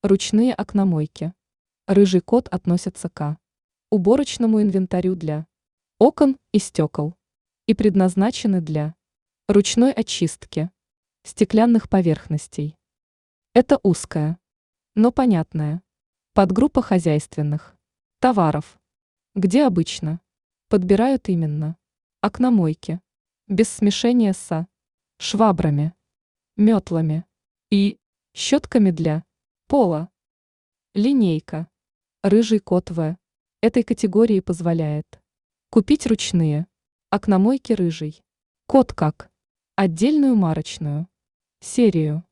Ручные окномойки. Рыжий кот относятся к уборочному инвентарю для окон и стекол и предназначены для ручной очистки стеклянных поверхностей. Это узкая, но понятная подгруппа хозяйственных товаров, где обычно подбирают именно окномойки, без смешения с швабрами, метлами и щетками для пола. Линейка. Рыжий кот в этой категории позволяет купить ручные окномойки рыжий кот как отдельную марочную серию.